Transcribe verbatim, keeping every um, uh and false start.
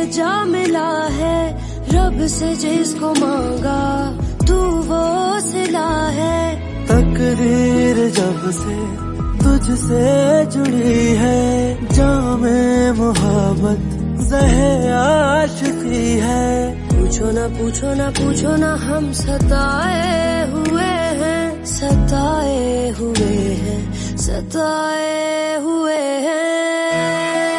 जा मिला है रब से जिसको मांगा तू वो सिला है। तकदीर जब से तुझसे जुड़ी है जामे मोहब्बत ज़हे आशिकी है। पूछो ना पूछो ना पूछो ना हम सताए हुए हैं, सताए हुए हैं, सताए हुए हैं।